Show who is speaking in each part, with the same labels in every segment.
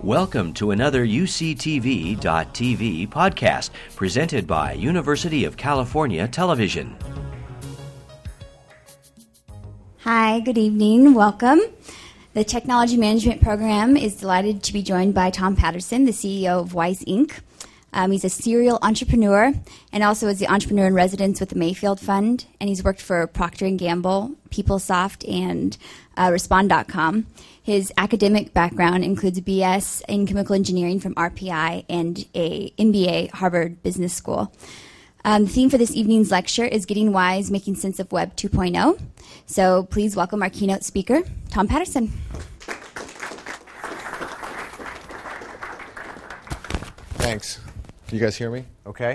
Speaker 1: Welcome to another UCTV.tv podcast presented by University of California Television.
Speaker 2: Hi, good evening. Welcome. The Technology Management Program is delighted to be joined by Tom Patterson, the CEO of Wise Inc. He's a serial entrepreneur and also is the entrepreneur in residence with the Mayfield Fund, and he's worked for Procter & Gamble, PeopleSoft, and Respond.com. His academic background includes a BS in chemical engineering from RPI and a MBA Harvard Business School. The theme for this evening's lecture is Getting Wise, Making Sense of Web 2.0. So please welcome our keynote speaker, Tom Patterson.
Speaker 3: Thanks. Can you guys hear me? Okay.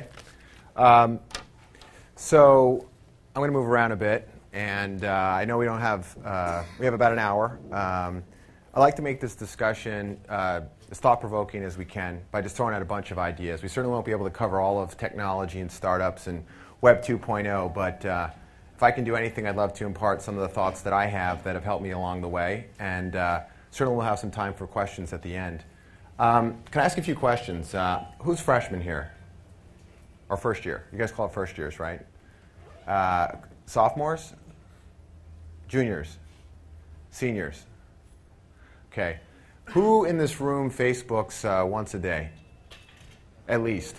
Speaker 3: So I'm going to move around a bit, and I know we have about an hour. I like to make this discussion as thought-provoking as we can by just throwing out a bunch of ideas. We certainly won't be able to cover all of technology and startups and Web 2.0, but if I can do anything, I'd love to impart some of the thoughts that I have that have helped me along the way, and certainly we'll have some time for questions at the end. Can I ask a few questions? Who's freshman here? Or first year? You guys call it first years, right? Sophomores? Juniors? Seniors? Okay. Who in this room Facebooks once a day? At least.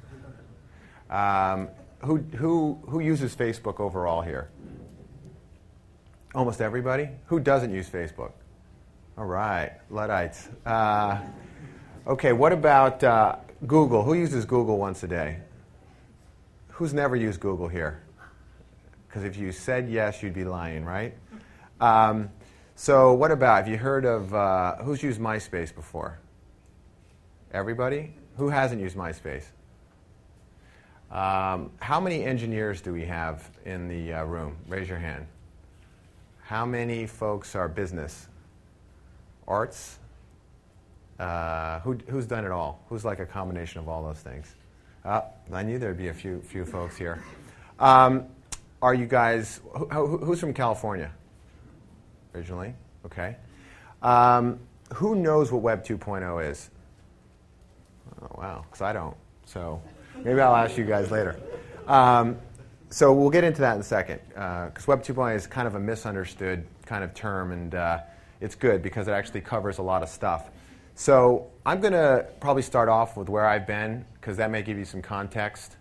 Speaker 3: Who uses Facebook overall here? Almost everybody? Who doesn't use Facebook? All right, Luddites. Okay, what about Google? Who uses Google once a day? Who's never used Google here? Because if you said yes, you'd be lying, right? So what about, have you heard of, who's used MySpace before? Everybody? Who hasn't used MySpace? How many engineers do we have in the room? Raise your hand. How many folks are business? Arts? Who's done it all? Who's like a combination of all those things? I knew there'd be a few folks here. Are you guys, who's from California? Originally? Okay. Who knows what Web 2.0 is? Oh, wow, because I don't. So maybe I'll ask you guys later. So we'll get into that in a second, because Web 2.0 is kind of a misunderstood kind of term, and it's good because it actually covers a lot of stuff. So I'm going to probably start off with where I've been, because that may give you some context.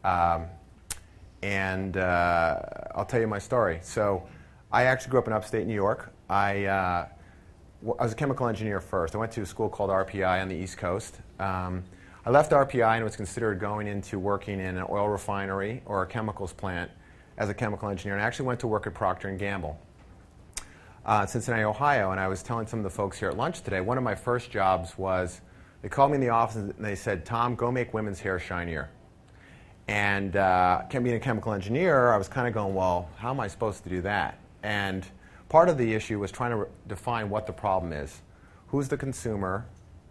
Speaker 3: And I'll tell you my story. So I actually grew up in upstate New York. I was a chemical engineer first. I went to a school called RPI on the East Coast. I left RPI and was considered going into working in an oil refinery or a chemicals plant as a chemical engineer. And I actually went to work at Procter & Gamble. Cincinnati, Ohio, and I was telling some of the folks here at lunch today, one of my first jobs was, they called me in the office and they said, Tom, go make women's hair shinier. And being a chemical engineer, I was kind of going, well, how am I supposed to do that? And part of the issue was trying to define what the problem is. Who's the consumer?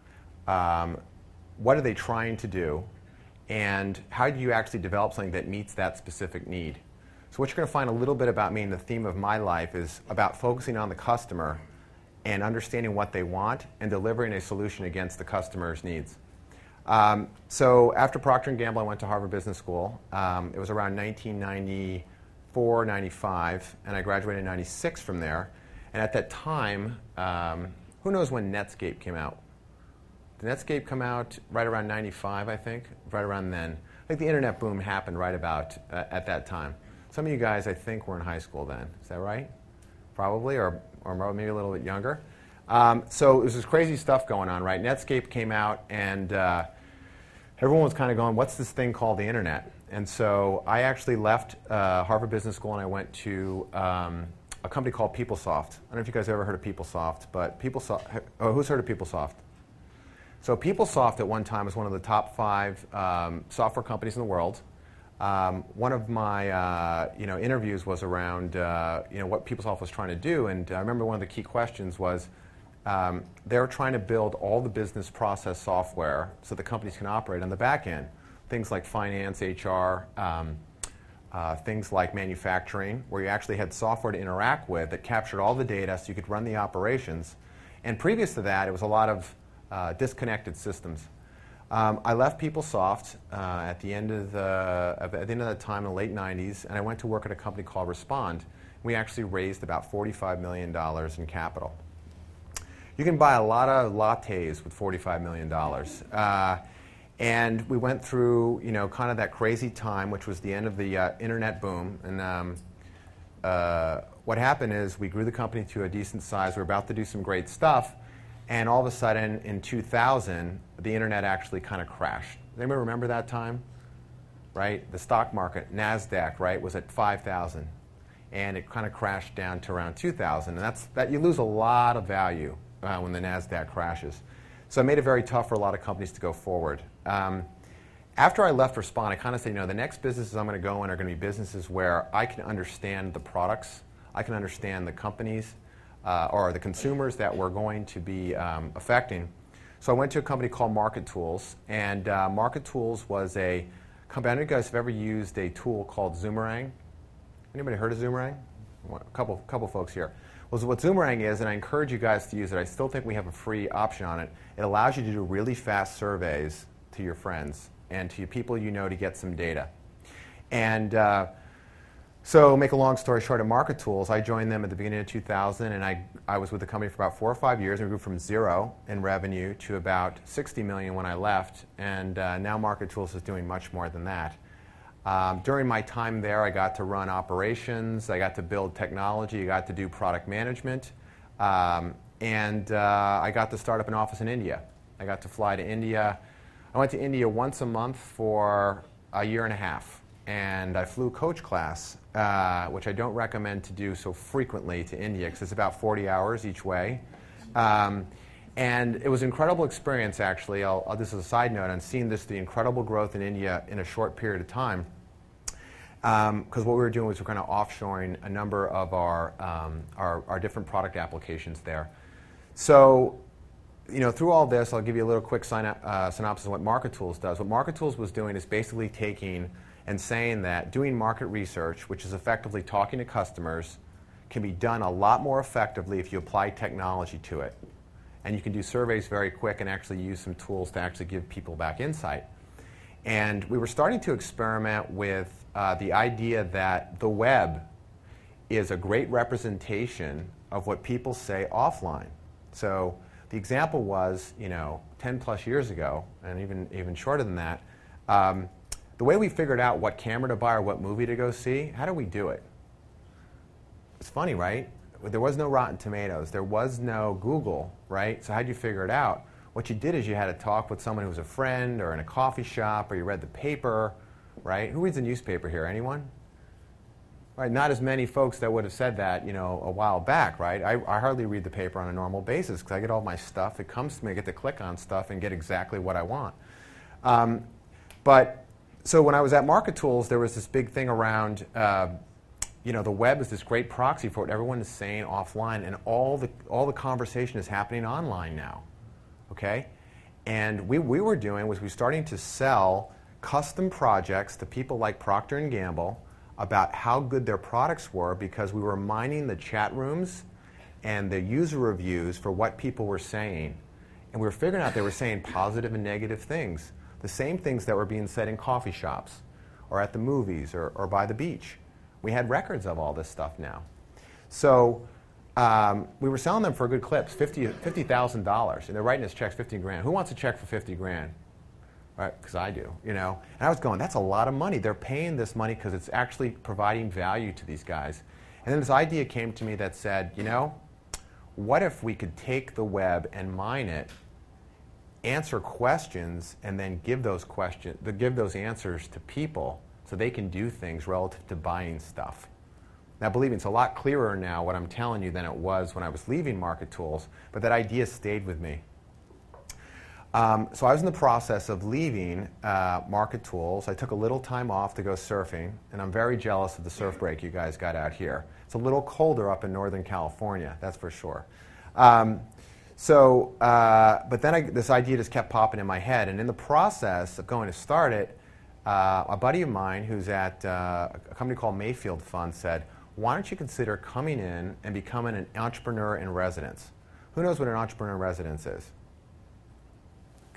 Speaker 3: What are they trying to do? And how do you actually develop something that meets that specific need? So what you're going to find a little bit about me and the theme of my life is about focusing on the customer and understanding what they want and delivering a solution against the customer's needs. So after Procter & Gamble, I went to Harvard Business School. It was around 1994, 95, and I graduated in 96 from there. And at that time, who knows when Netscape came out? Did Netscape come out right around 95, I think? Right around then. I think the internet boom happened right about at that time. Some of you guys, I think, were in high school then. Is that right? Probably, or maybe a little bit younger. So there's this crazy stuff going on, right? Netscape came out, and everyone was kind of going, what's this thing called the internet? And so I actually left Harvard Business School, and I went to a company called PeopleSoft. I don't know if you guys have ever heard of PeopleSoft, but PeopleSoft, who's heard of PeopleSoft? So PeopleSoft at one time was one of the top 5 software companies in the world. One of my interviews was around what PeopleSoft was trying to do, and I remember one of the key questions was they were trying to build all the business process software so the companies can operate on the back end. Things like finance, HR, things like manufacturing, where you actually had software to interact with that captured all the data so you could run the operations. And previous to that, it was a lot of disconnected systems. I left PeopleSoft at the end of that time in the late 90s, and I went to work at a company called Respond. We actually raised about $45 million in capital. You can buy a lot of lattes with $45 million. And we went through, kind of that crazy time, which was the end of the internet boom. And what happened is we grew the company to a decent size. We were about to do some great stuff. And all of a sudden, in 2000, the internet actually kind of crashed. Does anybody remember that time? Right? The stock market, NASDAQ, right, was at 5,000. And it kind of crashed down to around 2,000. And that you lose a lot of value when the NASDAQ crashes. So it made it very tough for a lot of companies to go forward. After I left Respond, I kind of said, the next businesses I'm going to go in are going to be businesses where I can understand the products, I can understand the companies, or the consumers that we're going to be affecting. So I went to a company called Market Tools, and Market Tools was a company. I don't know if you guys have ever used a tool called Zoomerang. Anybody heard of Zoomerang? A couple folks here. Well, what Zoomerang is, and I encourage you guys to use it, I still think we have a free option on it. It allows you to do really fast surveys to your friends and to people you know to get some data. And so, make a long story short, at Market Tools, I joined them at the beginning of 2000, and I was with the company for about 4 or 5 years, and we grew from 0 in revenue to about $60 million when I left, and now Market Tools is doing much more than that. During my time there, I got to run operations, I got to build technology, I got to do product management, and I got to start up an office in India. I got to fly to India. I went to India once a month for a year and a half, and I flew coach class, which I don't recommend to do so frequently to India because it's about 40 hours each way. And it was an incredible experience, actually. This is a side note on seeing the incredible growth in India in a short period of time. Because what we were doing was we're kind of offshoring a number of our different product applications there. So, through all this, I'll give you a little quick synopsis of what Market Tools does. What Market Tools was doing is basically taking and saying that doing market research, which is effectively talking to customers, can be done a lot more effectively if you apply technology to it. And you can do surveys very quick and actually use some tools to actually give people back insight. And we were starting to experiment with the idea that the web is a great representation of what people say offline. So the example was, 10 plus years ago, and even shorter than that, the way we figured out what camera to buy or what movie to go see, how do we do it? It's funny, right? There was no Rotten Tomatoes. There was no Google, right? So how did you figure it out? What you did is you had to talk with someone who was a friend or in a coffee shop, or you read the paper, right? Who reads a newspaper here? Anyone? Right, not as many folks that would have said that, a while back, right? I hardly read the paper on a normal basis because I get all my stuff. It comes to me, I get to click on stuff and get exactly what I want. So when I was at Market Tools, there was this big thing around, the web is this great proxy for what everyone is saying offline, and all the conversation is happening online now, okay? And we were doing was we were starting to sell custom projects to people like Procter & Gamble about how good their products were because we were mining the chat rooms and the user reviews for what people were saying. And we were figuring out they were saying positive and negative things, the same things that were being said in coffee shops or at the movies or by the beach. We had records of all this stuff now. So we were selling them for good clips, $50,000, and they're writing us checks, 50 grand. Who wants a check for 50 grand? Right, because I do, And I was going, that's a lot of money. They're paying this money because it's actually providing value to these guys. And then this idea came to me that said, what if we could take the web and mine it, answer questions, and then give those answers to people so they can do things relative to buying stuff. Now, believe me, it's a lot clearer now what I'm telling you than it was when I was leaving Market Tools, but that idea stayed with me. So I was in the process of leaving Market Tools. I took a little time off to go surfing, and I'm very jealous of the surf break you guys got out here. It's a little colder up in Northern California, that's for sure. But then this idea just kept popping in my head, and in the process of going to start it, a buddy of mine who's at a company called Mayfield Fund said, why don't you consider coming in and becoming an entrepreneur in residence? Who knows what an entrepreneur in residence is?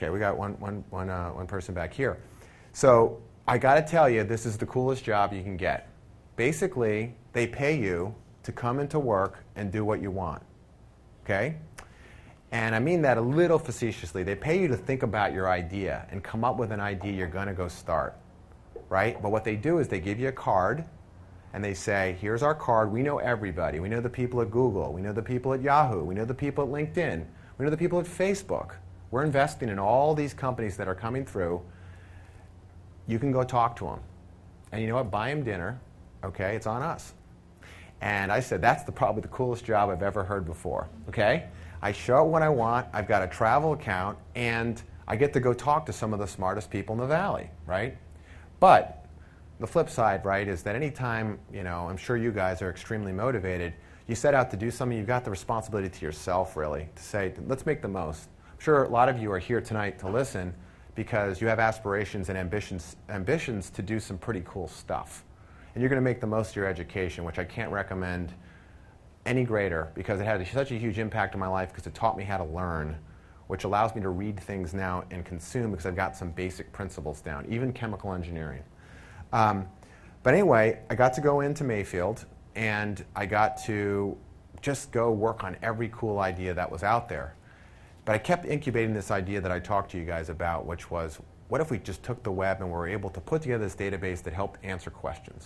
Speaker 3: Okay, we got one person back here. So I got to tell you, this is the coolest job you can get. Basically, they pay you to come into work and do what you want. Okay? And I mean that a little facetiously. They pay you to think about your idea and come up with an idea you're going to go start. Right? But what they do is they give you a card, and they say, here's our card. We know everybody. We know the people at Google. We know the people at Yahoo. We know the people at LinkedIn. We know the people at Facebook. We're investing in all these companies that are coming through. You can go talk to them. And you know what? Buy them dinner. Okay? It's on us. And I said, that's probably the coolest job I've ever heard before. Okay? I show it what I want. I've got a travel account. And I get to go talk to some of the smartest people in the Valley. Right? But the flip side, right, is that anytime, I'm sure you guys are extremely motivated, you set out to do something, you've got the responsibility to yourself, really, to say, let's make the most. I'm sure a lot of you are here tonight to listen because you have aspirations and ambitions to do some pretty cool stuff. And you're going to make the most of your education, which I can't recommend any greater because it had such a huge impact on my life because it taught me how to learn, which allows me to read things now and consume because I've got some basic principles down, even chemical engineering. But anyway, I got to go into Mayfield, and I got to just go work on every cool idea that was out there. But I kept incubating this idea that I talked to you guys about, which was, what if we just took the web and were able to put together this database that helped answer questions?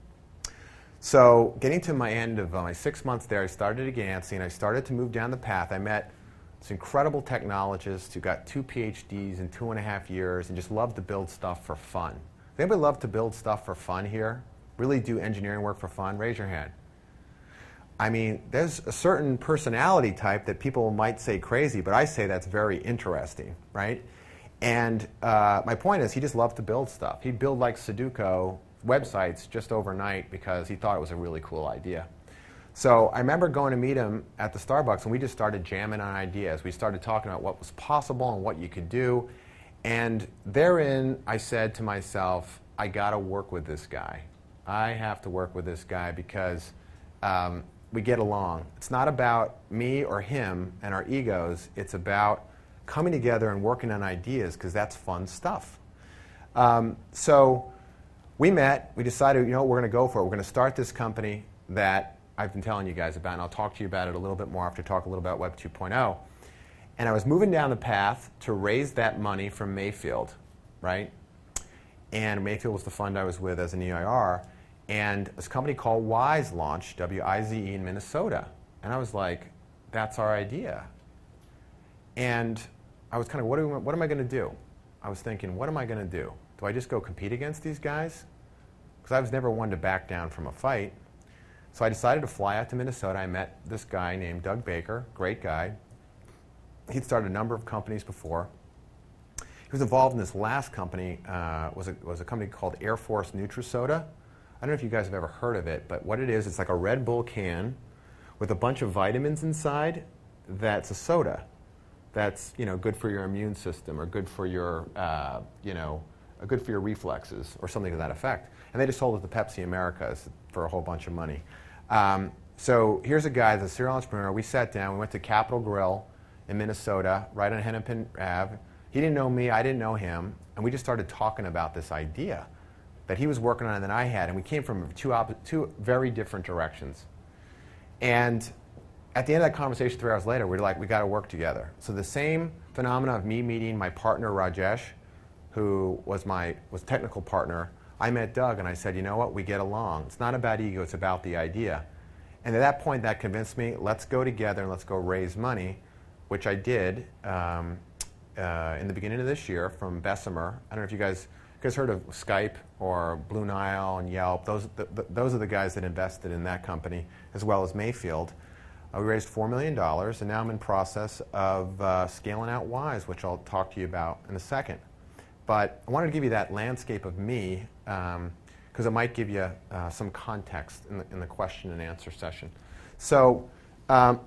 Speaker 3: So getting to my end of my 6 months there, I started at Yancey, and I started to move down the path. I met this incredible technologist who got 2 PhDs in 2.5 years and just loved to build stuff for fun. Does anybody love to build stuff for fun here? Really do engineering work for fun? Raise your hand. I mean, there's a certain personality type that people might say crazy, but I say that's very interesting, right? And my point is, he just loved to build stuff. He'd build like Sudoku websites just overnight because he thought it was a really cool idea. So I remember going to meet him at the Starbucks, and we just started jamming on ideas. We started talking about what was possible and what you could do. And therein, I said to myself, I got to work with this guy. I have to work with this guy because we get along. It's not about me or him and our egos. It's about coming together and working on ideas because that's fun stuff. So we met. We decided, we're going to go for it. We're going to start this company that I've been telling you guys about, and I'll talk to you about it a little bit more after I talk a little about Web 2.0. And I was moving down the path to raise that money from Mayfield, right? And Mayfield was the fund I was with as an EIR. And this company called Wize launched, W-I-Z-E, in Minnesota. And I was like, that's our idea. And I was kind of, what am I going to do? I was thinking, what am I going to do? Do I just go compete against these guys? Because I was never one to back down from a fight. So I decided to fly out to Minnesota. I met this guy named Doug Baker, great guy. He'd started a number of companies before. He was involved in this last company, was a company called Air Force Nutrisoda. I don't know if you guys have ever heard of it, but what it is, it's like a Red Bull can with a bunch of vitamins inside that's a soda that's good for your immune system or good for your good for your reflexes or something to that effect. And they just sold it to Pepsi Americas for a whole bunch of money. So here's a guy, the serial entrepreneur. We sat down. We went to Capitol Grill in Minnesota, right on Hennepin Ave. He didn't know me. I didn't know him. And we just started talking about this idea that he was working on and that I had. And we came from two very different directions. And at the end of that conversation 3 hours later, we were like, we got to work together. So the same phenomena of me meeting my partner, Rajesh, who was technical partner, I met Doug and I said, you know what, we get along. It's not about ego, it's about the idea. And at that point, that convinced me, let's go together and let's go raise money, which I did in the beginning of this year from Bessemer. I don't know if you guys heard of Skype or Blue Nile and Yelp. Those are the guys that invested in that company, as well as Mayfield. We raised $4 million, and now I'm in process of scaling out Wize, which I'll talk to you about in a second. But I wanted to give you that landscape of me because it might give you some context in the question and answer session. So let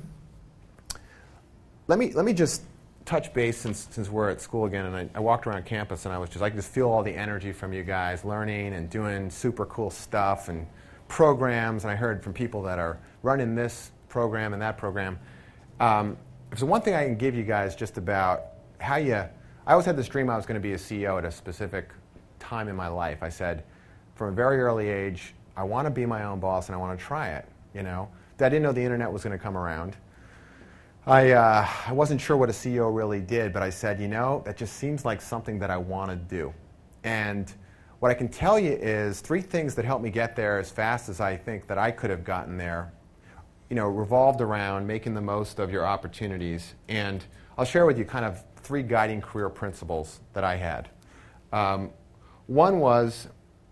Speaker 3: me just touch base since we're at school again, and I walked around campus and I could just feel all the energy from you guys learning and doing super cool stuff and programs, and I heard from people that are running this program and that program. If there's one thing I can give you guys just about how you I always had this dream I was going to be a CEO at a specific time in my life. I said, from a very early age, I want to be my own boss and I want to try it. I didn't know the internet was going to come around. I wasn't sure what a CEO really did, but I said, that just seems like something that I want to do. And what I can tell you is 3 things that helped me get there as fast as I think that I could have gotten there, revolved around making the most of your opportunities. And I'll share with you kind of 3 guiding career principles that I had. One was,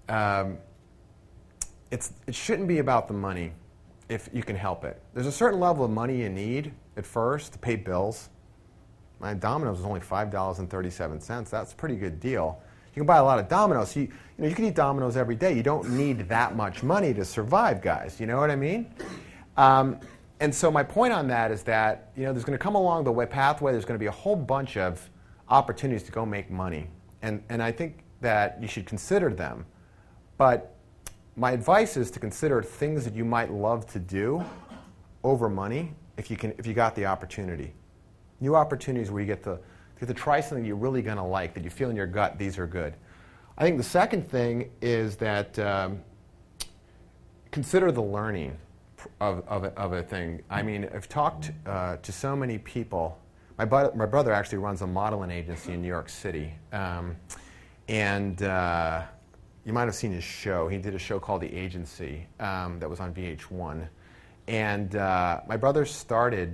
Speaker 3: it shouldn't be about the money if you can help it. There's a certain level of money you need at first to pay bills. My Domino's was only $5.37. That's a pretty good deal. You can buy a lot of Domino's. You can eat Domino's every day. You don't need that much money to survive, guys. You know what I mean? And so my point on that is that there's going to come along the pathway. There's going to be a whole bunch of opportunities to go make money, and I think that you should consider them. But my advice is to consider things that you might love to do over money if you got the opportunity. New opportunities where you get to try something you're really going to like, that you feel in your gut, these are good. I think the second thing is that consider the learning of a thing. I mean, I've talked to so many people. My brother actually runs a modeling agency in New York City. And you might have seen his show. He did a show called The Agency that was on VH1. And my brother started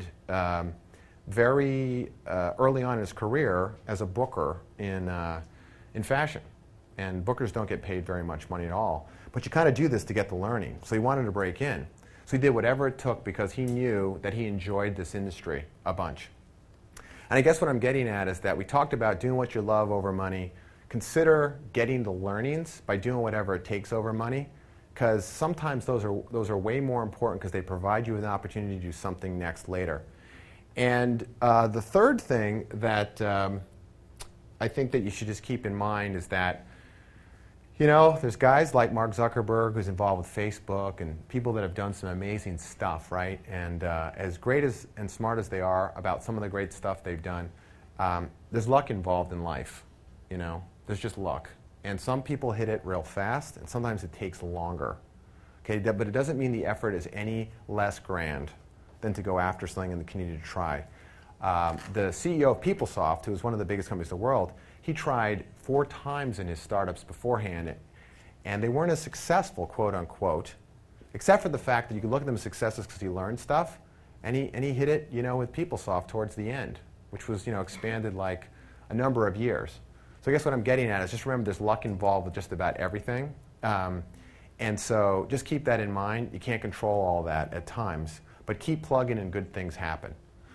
Speaker 3: very early on in his career as a booker in fashion. And bookers don't get paid very much money at all. But you kind of do this to get the learning. So he wanted to break in. So he did whatever it took because he knew that he enjoyed this industry a bunch. And I guess what I'm getting at is that we talked about doing what you love over money. Consider getting the learnings by doing whatever it takes over money, because sometimes those are way more important because they provide you with an opportunity to do something next later. And the third thing that I think that you should just keep in mind is that there's guys like Mark Zuckerberg who's involved with Facebook and people that have done some amazing stuff, right? And as great and smart as they are about some of the great stuff they've done, there's luck involved in life, There's just luck. And some people hit it real fast, and sometimes it takes longer. Okay, but it doesn't mean the effort is any less grand than to go after something and continue to try. The CEO of PeopleSoft, who is one of the biggest companies in the world, he tried 4 times in his startups beforehand, and they weren't as successful, quote unquote, except for the fact that you could look at them as successes because he learned stuff, and he hit it, with PeopleSoft towards the end, which was, expanded like a number of years. So I guess what I'm getting at is just remember there's luck involved with just about everything. And so just keep that in mind. You can't control all that at times, but keep plugging and good things happen.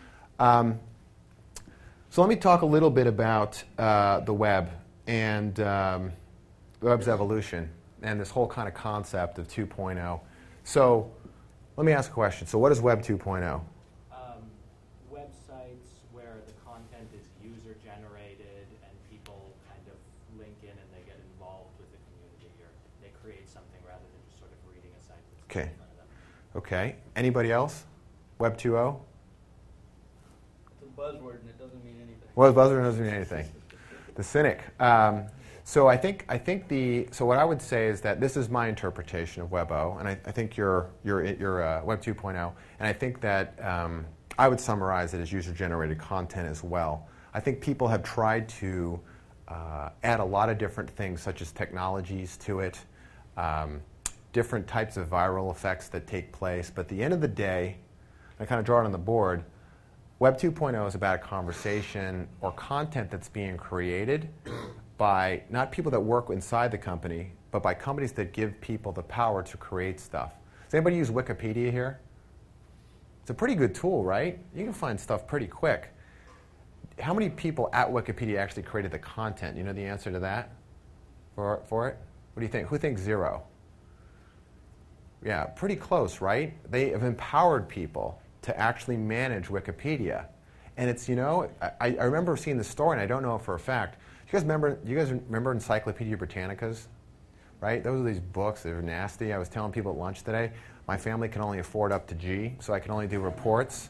Speaker 3: So let me talk a little bit about the web and the web's evolution and this whole kind of concept of 2.0. So let me ask a question. So what is Web 2.0?
Speaker 4: Websites where the content is user-generated and people kind of link in and they get involved with the community, or they create something rather than just sort of reading a site that's in front of them.
Speaker 3: Okay. Anybody else? Web 2.0?
Speaker 5: It's a buzzword and it doesn't mean anything.
Speaker 3: Well, the buzzword doesn't mean anything. The cynic. So I think what I would say is that this is my interpretation of Web.0, and I think you're Web 2.0, and I think that I would summarize it as user-generated content as well. I think people have tried to add a lot of different things, such as technologies to it, different types of viral effects that take place. But at the end of the day, I kind of draw it on the board, Web 2.0 is about a conversation or content that's being created by not people that work inside the company, but by companies that give people the power to create stuff. Does anybody use Wikipedia here? It's a pretty good tool, right? You can find stuff pretty quick. How many people at Wikipedia actually created the content? You know the answer to that for it? What do you think? Who thinks 0? Yeah, pretty close, right? They have empowered people to actually manage Wikipedia. And it's, I remember seeing the story, and I don't know it for a fact. You guys remember Encyclopedia Britannicas? Right? Those are these books that are nasty. I was telling people at lunch today, my family can only afford up to G, so I can only do reports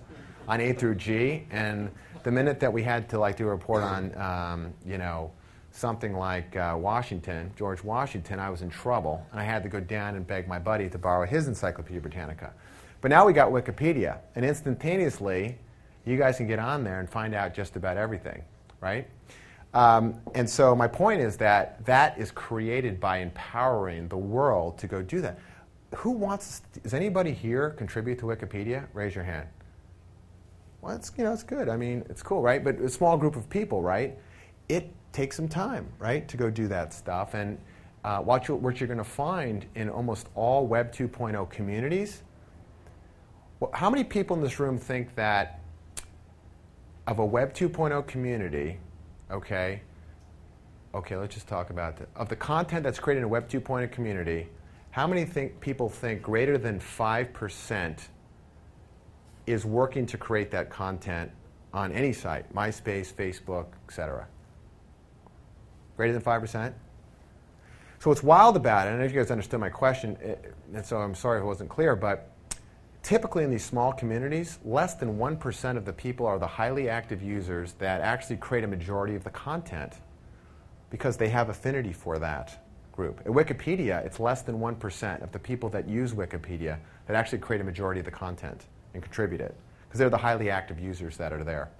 Speaker 3: on A through G, and the minute that we had to like do a report on, something like Washington, George Washington, I was in trouble, and I had to go down and beg my buddy to borrow his Encyclopedia Britannica. But now we got Wikipedia, and instantaneously, you guys can get on there and find out just about everything, right? And so my point is that that is created by empowering the world to go do that. Who wants? Does anybody here contribute to Wikipedia? Raise your hand. Well, it's good. I mean, it's cool, right? But a small group of people, right? It takes some time, right, to go do that stuff. And what you're going to find in almost all Web 2.0 communities. Well, how many people in this room think that of a Web 2.0 community? Okay, let's just talk about that. Of the content that's created in a Web 2.0 community, how many people think greater than 5% is working to create that content on any site, MySpace, Facebook, etc.? Greater than 5%? So what's wild about it, I don't know if you guys understood my question, and so I'm sorry if it wasn't clear, but typically in these small communities, less than 1% of the people are the highly active users that actually create a majority of the content because they have affinity for that group. At Wikipedia, it's less than 1% of the people that use Wikipedia that actually create a majority of the content and contribute it because they're the highly active users that are there.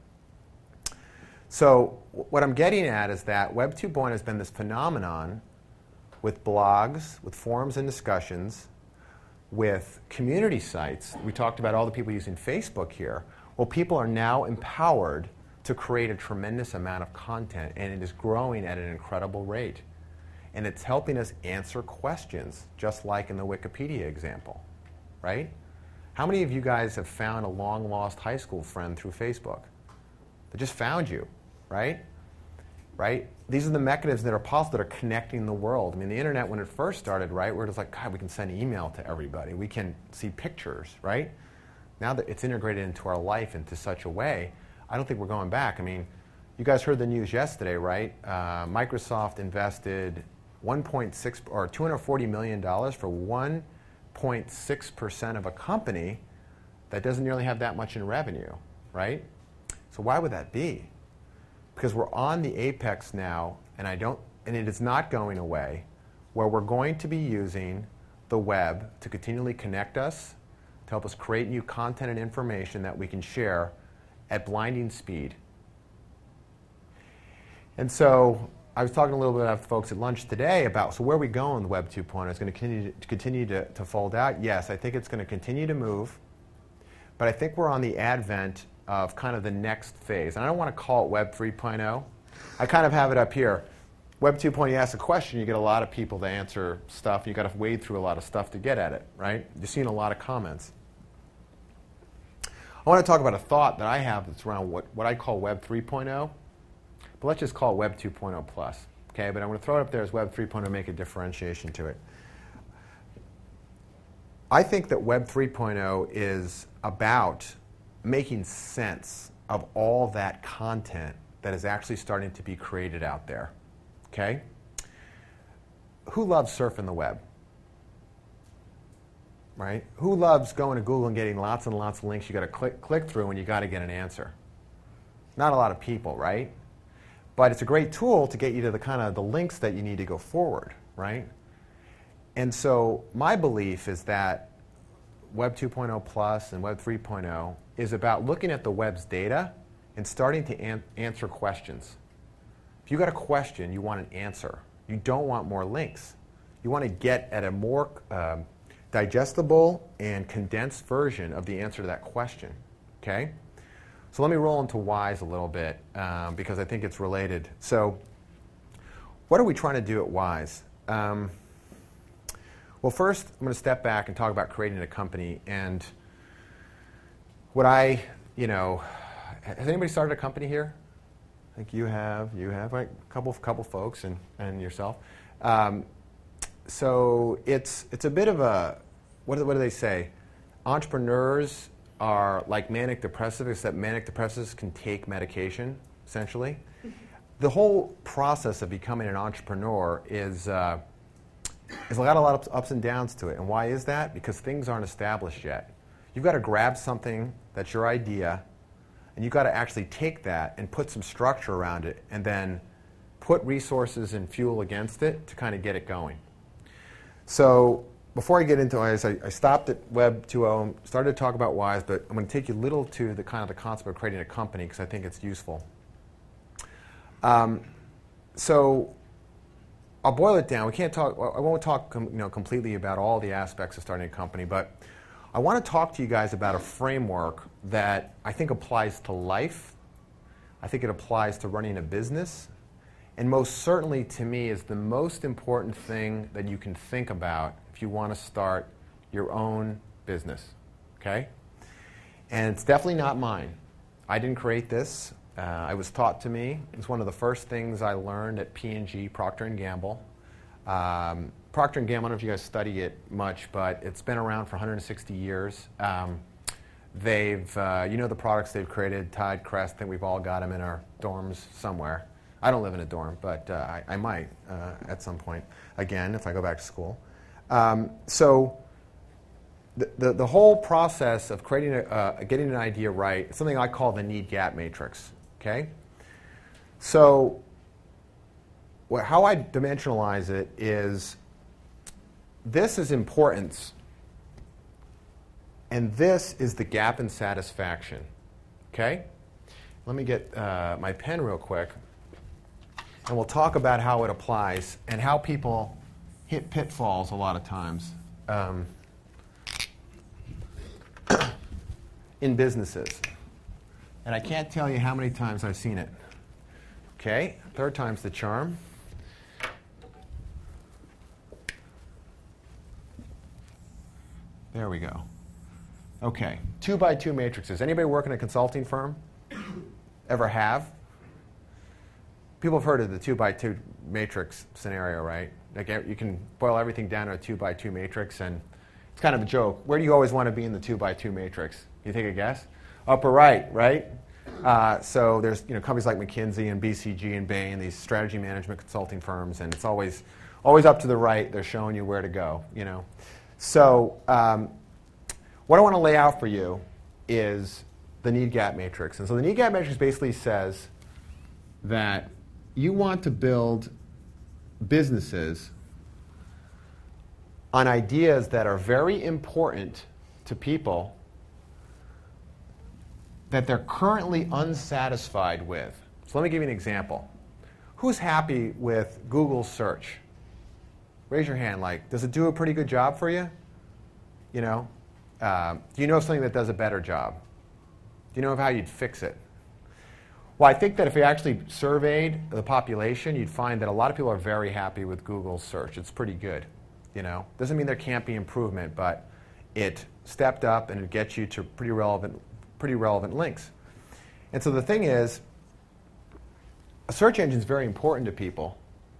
Speaker 3: So what I'm getting at is that Web 2.0 has been this phenomenon with blogs, with forums and discussions, with community sites. We talked about all the people using Facebook here. Well, people are now empowered to create a tremendous amount of content, and it is growing at an incredible rate. And it's helping us answer questions, just like in the Wikipedia example, right? How many of you guys have found a long-lost high school friend through Facebook? They just found you, right? Right? These are the mechanisms that are possible that are connecting the world. I mean, the internet, when it first started, right, we're just like, God, we can send email to everybody. We can see pictures, right? Now that it's integrated into our life into such a way, I don't think we're going back. I mean, you guys heard the news yesterday, right? Microsoft invested $240 million for 1.6% of a company that doesn't nearly have that much in revenue, right? So why would that be? Because we're on the apex now, and it is not going away, where we're going to be using the web to continually connect us, to help us create new content and information that we can share at blinding speed. And so I was talking a little bit about folks at lunch today about, so where are we going with Web 2.0? It's going to continue to fold out? Yes, I think it's going to continue to move, but I think we're on the advent of kind of the next phase. And I don't want to call it Web 3.0. I kind of have it up here. Web 2.0, you ask a question, you get a lot of people to answer stuff. You've got to wade through a lot of stuff to get at it, right? You're seeing a lot of comments. I want to talk about a thought that I have that's around what I call Web 3.0. But let's just call it Web 2.0 plus. Okay? But I'm going to throw it up there as Web 3.0 and make a differentiation to it. I think that Web 3.0 is about making sense of all that content that is actually starting to be created out there. Okay? Who loves surfing the web? Right? Who loves going to Google and getting lots and lots of links you got to click through and you got to get an answer? Not a lot of people, right? But it's a great tool to get you to the kind of the links that you need to go forward, right? And so my belief is that Web 2.0 plus and Web 3.0 is about looking at the web's data and starting to answer questions. If you got a question, you want an answer. You don't want more links. You want to get at a more digestible and condensed version of the answer to that question. Okay? So let me roll into WISE a little bit because I think it's related. So what are we trying to do at WISE? Well, first, I'm going to step back and talk about creating a company. And what has anybody started a company here? I think you have, right? A couple folks and yourself. So it's a bit of a, what do they say? Entrepreneurs are like manic depressive, except manic depressives can take medication, essentially. The whole process of becoming an entrepreneur is got a lot of ups and downs to it. And why is that? Because things aren't established yet. You've got to grab something that's your idea, And you've got to actually take that and put some structure around it and then put resources and fuel against it to kind of get it going. So before I get into WISE, I stopped at Web 2.0, started to talk about WISE, but I'm going to take you a little to the kind of the concept of creating a company because I think it's useful. So I'll boil it down. I won't talk completely about all the aspects of starting a company, but I want to talk to you guys about a framework that I think applies to life. I think it applies to running a business. And most certainly to me is the most important thing that you can think about if you want to start your own business. Okay? And it's definitely not mine. I didn't create this. It was taught to me. It was one of the first things I learned at P&G, Procter & Gamble. Procter & Gamble, I don't know if you guys study it much, but it's been around for 160 years. They've, the products they've created, Tide, Crest, I think we've all got them in our dorms somewhere. I don't live in a dorm, but I might at some point, again, if I go back to school. So the whole process of creating getting an idea right is something I call the need gap matrix. Okay? So how I dimensionalize it is this is importance, and this is the gap in satisfaction. Okay? Let me get my pen real quick, and we'll talk about how it applies and how people hit pitfalls a lot of times in businesses. And I can't tell you how many times I've seen it. Okay, third time's the charm. There we go. Okay, 2x2 matrices. Anybody work in a consulting firm? Ever have? People have heard of the 2x2 matrix scenario, right? Like you can boil everything down to a 2x2 matrix, and it's kind of a joke. Where do you always want to be in the 2x2 matrix? Can you take a guess? Upper right, right? So there's companies like McKinsey and BCG and Bain, these strategy management consulting firms, and it's always up to the right. They're showing you where to go. So what I want to lay out for you is the need gap matrix. And so the need gap matrix basically says that you want to build businesses on ideas that are very important to people that they're currently unsatisfied with. So let me give you an example. Who's happy with Google search? Raise your hand. Does it do a pretty good job for you? Do you know of something that does a better job? Do you know of how you'd fix it? Well, I think that if you actually surveyed the population, you'd find that a lot of people are very happy with Google search. It's pretty good. Doesn't mean there can't be improvement, but it stepped up and it gets you to pretty relevant links. And so the thing is, a search engine is very important to people,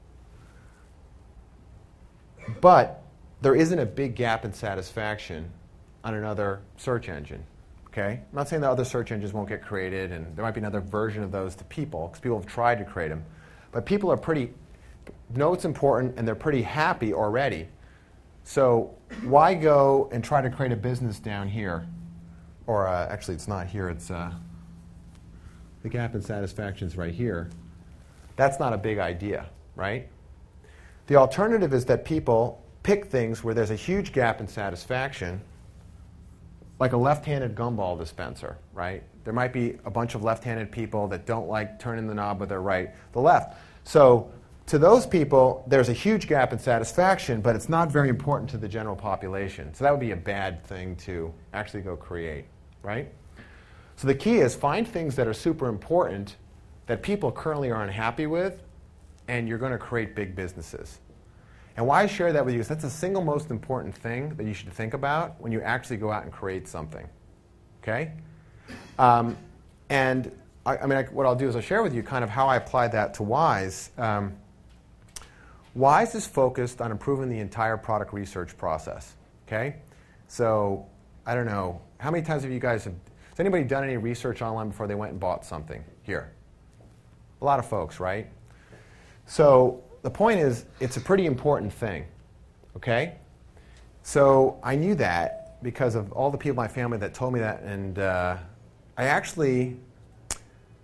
Speaker 3: but there isn't a big gap in satisfaction on another search engine. Okay? I'm not saying that other search engines won't get created, and there might be another version of those to people, because people have tried to create them. But people know it's important, and they're pretty happy already. So why go and try to create a business down here? Or actually, it's not here. It's the gap in satisfaction is right here. That's not a big idea, right? The alternative is that people pick things where there's a huge gap in satisfaction, like a left-handed gumball dispenser, right? There might be a bunch of left-handed people that don't like turning the knob with their the left. So to those people, there's a huge gap in satisfaction, but it's not very important to the general population. So that would be a bad thing to actually go create, right? So the key is find things that are super important that people currently are unhappy with, and you're going to create big businesses. And why I share that with you is that's the single most important thing that you should think about when you actually go out and create something. Okay? And what I'll do is I'll share with you kind of how I apply that to WISE. WISE is focused on improving the entire product research process. Okay? So I don't know, how many times has anybody done any research online before they went and bought something? Here. A lot of folks, right? So the point is, it's a pretty important thing, okay? So I knew that because of all the people in my family that told me that, and I actually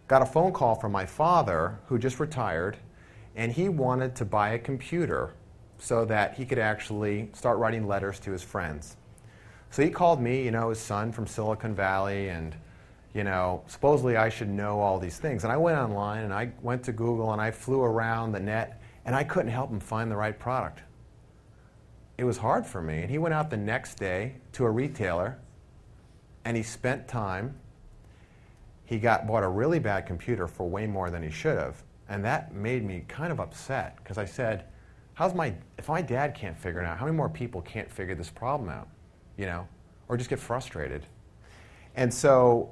Speaker 3: got a phone call from my father, who just retired, and he wanted to buy a computer so that he could actually start writing letters to his friends. So he called me, his son from Silicon Valley, and supposedly I should know all these things. And I went online, and I went to Google, and I flew around the net, and I couldn't help him find the right product. It was hard for me. And he went out the next day to a retailer, and he spent time. He bought a really bad computer for way more than he should have. And that made me kind of upset, because I said, if my dad can't figure it out, how many more people can't figure this problem out? Or just get frustrated. And so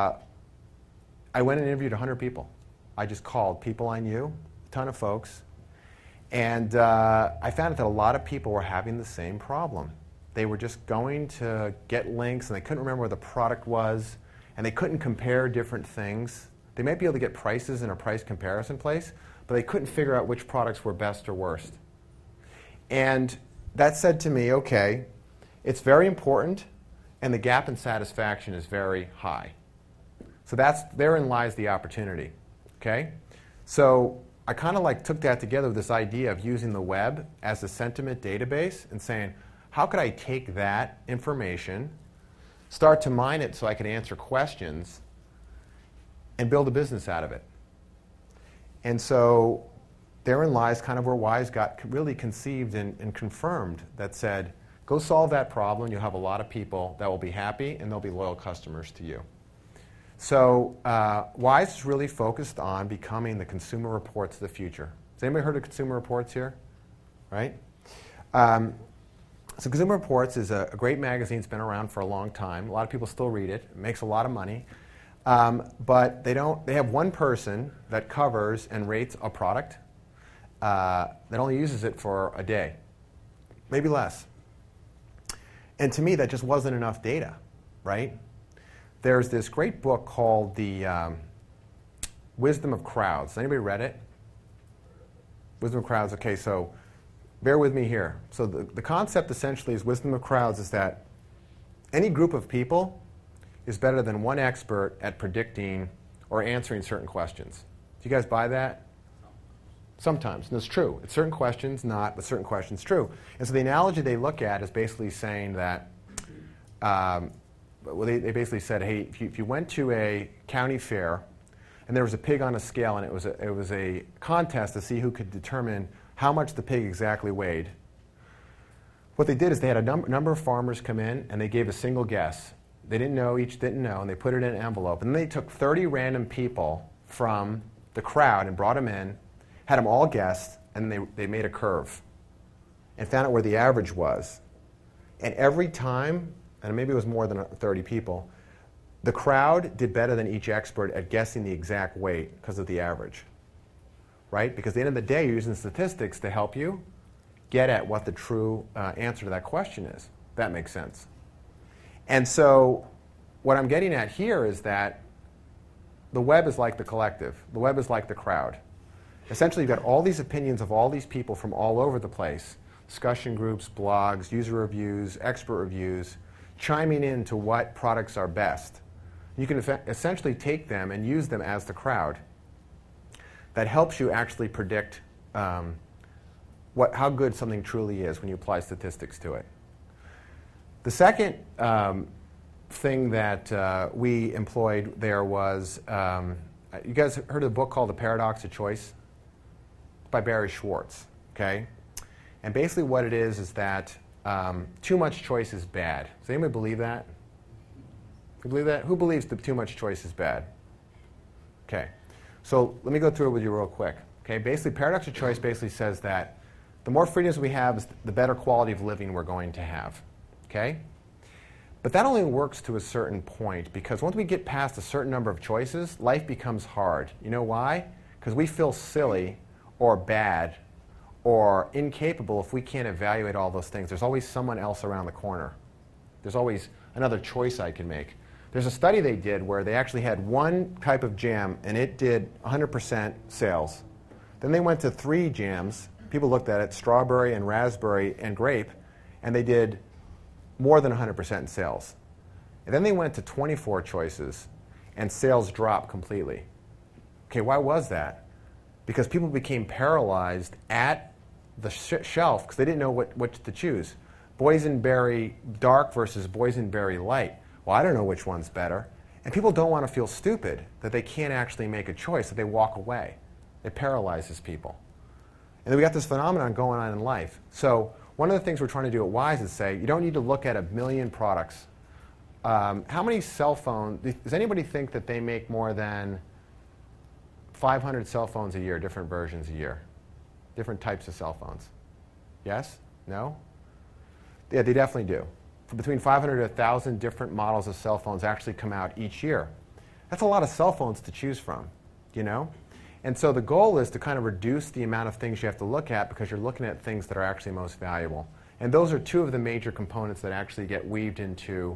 Speaker 3: I went and interviewed 100 people. I just called people I knew, a ton of folks. And I found that a lot of people were having the same problem. They were just going to get links, and they couldn't remember where the product was, and they couldn't compare different things. They might be able to get prices in a price comparison place, but they couldn't figure out which products were best or worst. And that said to me, okay, it's very important, and the gap in satisfaction is very high. So therein lies the opportunity. Okay? So I kind of took that together with this idea of using the web as a sentiment database and saying, how could I take that information, start to mine it so I could answer questions, and build a business out of it? And so therein lies kind of where WISE got really conceived and confirmed, that said, go solve that problem, you'll have a lot of people that will be happy, and they'll be loyal customers to you. So WISE is really focused on becoming the Consumer Reports of the future. Has anybody heard of Consumer Reports here? Right? So Consumer Reports is a great magazine. It's been around for a long time. A lot of people still read it. It makes a lot of money. But they have one person that covers and rates a product that only uses it for a day, maybe less. And to me, that just wasn't enough data, right? There's this great book called The Wisdom of Crowds. Anybody read it? Wisdom of Crowds. Okay, so bear with me here. So the concept essentially is Wisdom of Crowds is that any group of people is better than one expert at predicting or answering certain questions. Do you guys buy that? Sometimes. And it's true. It's certain questions not, but certain questions true. And so the analogy they look at is basically saying that they basically said, hey, if you went to a county fair and there was a pig on a scale, and it was a contest to see who could determine how much the pig exactly weighed, what they did is they had a number of farmers come in, and they gave a single guess. They didn't know, each didn't know, and they put it in an envelope. And then they took 30 random people from the crowd and brought them in, had them all guess, and they made a curve and found out where the average was. And every time, and maybe it was more than 30 people, the crowd did better than each expert at guessing the exact weight because of the average. Right? Because at the end of the day, you're using statistics to help you get at what the true answer to that question is. That makes sense. And so what I'm getting at here is that the web is like the collective. The web is like the crowd. Essentially, you've got all these opinions of all these people from all over the place, discussion groups, blogs, user reviews, expert reviews, chiming in to what products are best. You can essentially take them and use them as the crowd. That helps you actually predict how good something truly is when you apply statistics to it. The second thing that we employed there was, you guys heard of a book called The Paradox of Choice? By Barry Schwartz. Okay? And basically what it is that too much choice is bad. Does anybody believe that? You believe that? Who believes that too much choice is bad? Okay. So let me go through it with you real quick. Okay? Basically, paradox of choice basically says that the more freedoms we have, the better quality of living we're going to have. Okay? But that only works to a certain point, because once we get past a certain number of choices, life becomes hard. You know why? Because we feel silly or bad or incapable if we can't evaluate all those things. There's always someone else around the corner. There's always another choice I can make. There's a study they did where they actually had one type of jam, and it did 100% sales. Then they went to 3 jams. People looked at it, strawberry and raspberry and grape, and they did more than 100% in sales. And then they went to 24 choices, and sales dropped completely. Okay, why was that? Because people became paralyzed at the shelf because they didn't know which to choose. Boysenberry Dark versus Boysenberry Light. Well, I don't know which one's better. And people don't want to feel stupid that they can't actually make a choice, that they walk away. It paralyzes people. And then we got this phenomenon going on in life. So one of the things we're trying to do at Wyze is say, you don't need to look at 1 million products. How many cell phones, does anybody think that they make more than 500 cell phones a year, different versions a year? Different types of cell phones? Yes? No? Yeah, they definitely do. Between 500 to 1,000 different models of cell phones actually come out each year. That's a lot of cell phones to choose from, you know? And so the goal is to kind of reduce the amount of things you have to look at because you're looking at things that are actually most valuable. And those are two of the major components that actually get weaved into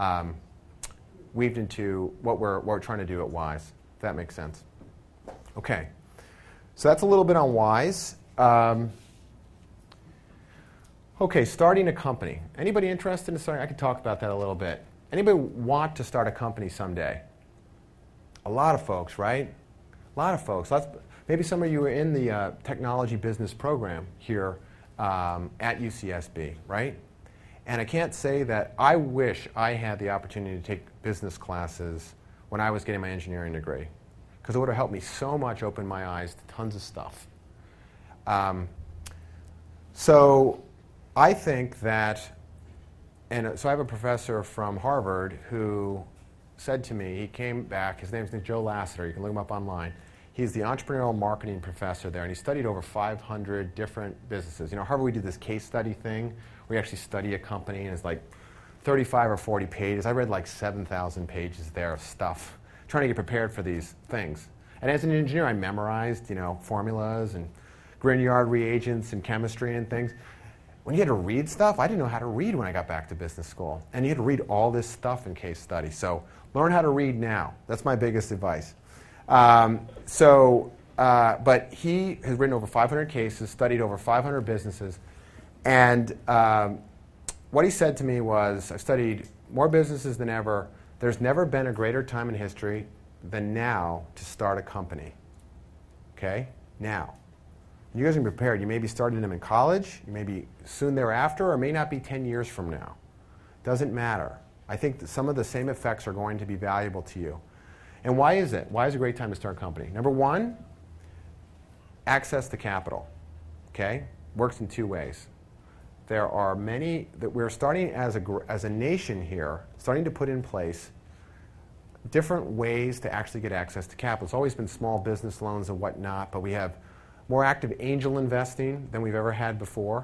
Speaker 3: what we're trying to do at Wyze, if that makes sense. Okay, so that's a little bit on Wyze. Okay, starting a company. Anybody interested in starting? I could talk about that a little bit. Anybody want to start a company someday? A lot of folks, right? A lot of folks. Maybe some of you are in the technology business program here at UCSB, right? And I can't say that I wish I had the opportunity to take business classes when I was getting my engineering degree, because it would have helped me so much, open my eyes to tons of stuff. So I think that, and so I have a professor from Harvard who said to me, he came back, his name's Joe Lasseter, you can look him up online. He's the entrepreneurial marketing professor there, and he studied over 500 different businesses. You know, at Harvard we did this case study thing. We actually study a company, and it's like 35 or 40 pages. I read like 7,000 pages there of stuff, trying to get prepared for these things. And as an engineer, I memorized, you know, formulas and Grignard reagents and chemistry and things. When you had to read stuff, I didn't know how to read when I got back to business school. And you had to read all this stuff in case studies. So learn how to read now. That's my biggest advice. But he has written over 500 cases, studied over 500 businesses. And what he said to me was, I've studied more businesses than ever. There's never been a greater time in history than now to start a company. Okay? Now. You guys are prepared. You may be starting them in college, you may be soon thereafter, or it may not be 10 years from now. Doesn't matter. I think that some of the same effects are going to be valuable to you. And why is it? Why is it a great time to start a company? Number one, access to capital. Okay? Works in two ways. There are many that we're starting as a nation here, starting to put in place different ways to actually get access to capital. It's always been small business loans and whatnot, but we have more active angel investing than we've ever had before.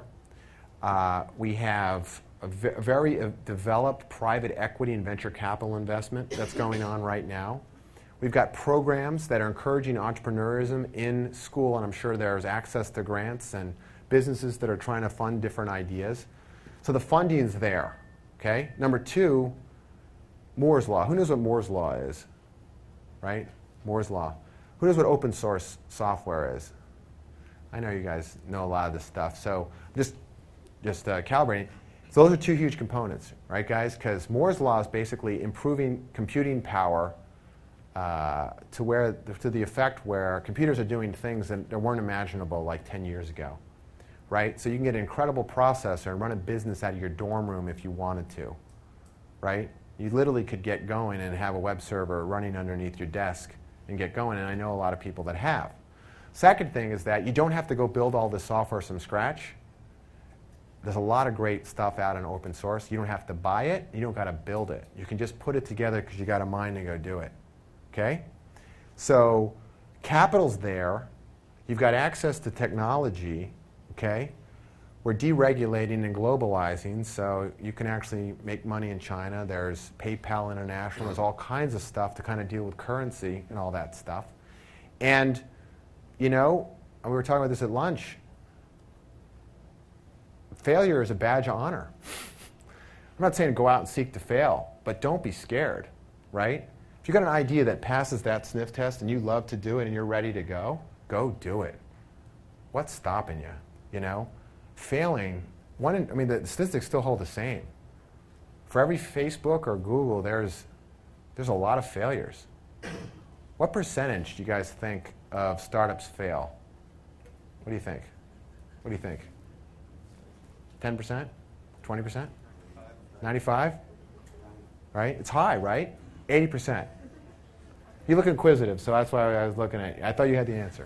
Speaker 3: We have a very developed private equity and venture capital investment that's going on right now. We've got programs that are encouraging entrepreneurism in school, and I'm sure there's access to grants and businesses that are trying to fund different ideas. So the funding's there. Okay? Number two, Moore's Law. Who knows what Moore's Law is? Right? Moore's Law. Who knows what open source software is? I know you guys know a lot of this stuff, so just calibrating. So those are two huge components, right, guys? Because Moore's Law is basically improving computing power to the effect where computers are doing things that weren't imaginable like 10 years ago, right? So you can get an incredible processor and run a business out of your dorm room if you wanted to, right? You literally could get going and have a web server running underneath your desk and get going, and I know a lot of people that have. Second thing is that you don't have to go build all this software from scratch. There's a lot of great stuff out in open source. You don't have to buy it. You don't got to build it. You can just put it together because you got a mind to go do it. Okay? So capital's there. You've got access to technology. Okay? We're deregulating and globalizing, so you can actually make money in China. There's PayPal International. There's all kinds of stuff to kind of deal with currency and all that stuff. And you know, we were talking about this at lunch. Failure is a badge of honor. I'm not saying go out and seek to fail, but don't be scared, right? If you've got an idea that passes that sniff test and you love to do it and you're ready to go do it. What's stopping you, you know? Failing, the statistics still hold the same. For every Facebook or Google, there's a lot of failures. What percentage do you guys think of startups fail? What do you think? What do you think? 10%? 20%? 95? Right? It's high, right? 80%. You look inquisitive, so that's why I was looking at you. I thought you had the answer.